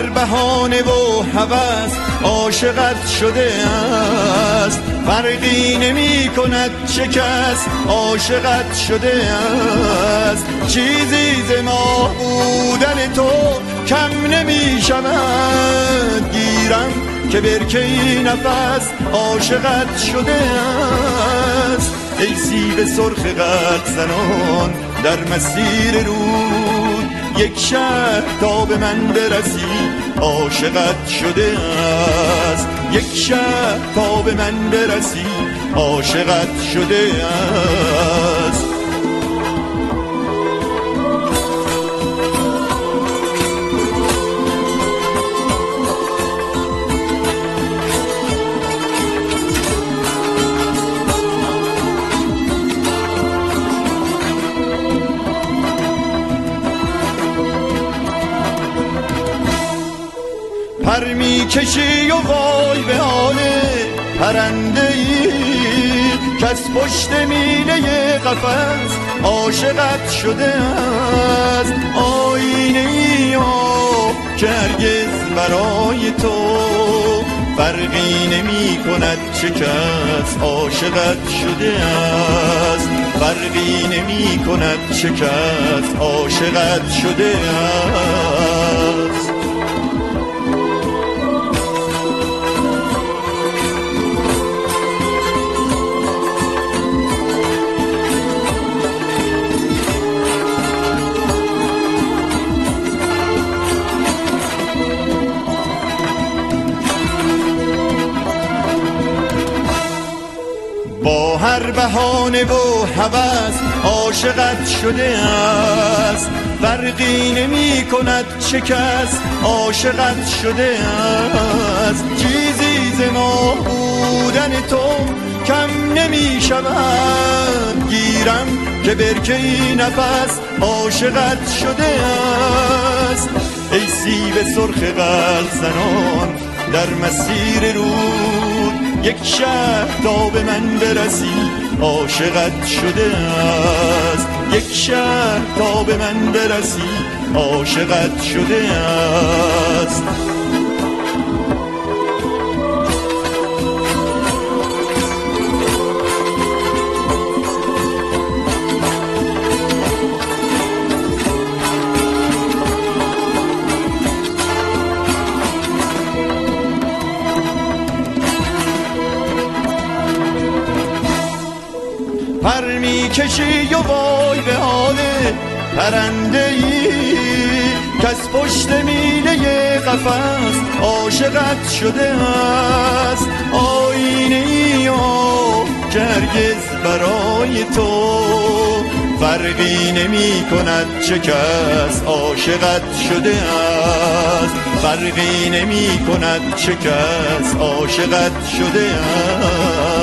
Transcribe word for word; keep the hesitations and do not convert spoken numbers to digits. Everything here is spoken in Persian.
بهانه و هوس عاشقت شده است، فرقی نمی کند چه کس عاشقت شده است. چیزی ز ما بودن تو کم نمی شود، گیرم که برکه نفس عاشقت شده است. ای سیب سرخ قد زنان در مسیر رود، یک شهر تا به من برسی عاشقت شده است. یک شهر تا به من برسی عاشقت شده است. پر می کشی و وای به حال پرنده ای کس پشت میله قفس عاشقت شده است. آینه ای ها که هرگز برای تو فرقی نمی کند چه کس عاشقت شده است. فرقی نمی کند چه کس عاشقت شده است. با هر بهانه و هوس عاشقت شده است، فرقی نمی کند چه کس عاشقت شده است. چیزی ز ما بودن تو کم نمی شود، گیرم که برکه نفس عاشقت شده است. ای سیب سرخ قلب زنان در مسیر رود، یک شهر تا به من برسی عاشقت شده است. یک شهر تا به من برسی عاشقت شده است. پر می کشی و وای به حال پرنده ای کس پشت میله قفس عاشقت شده است. آینه ای ها که هرگز برای تو فرقی نمی کند چه کس عاشقت شده است. فرقی نمی کند چه کس عاشقت شده است.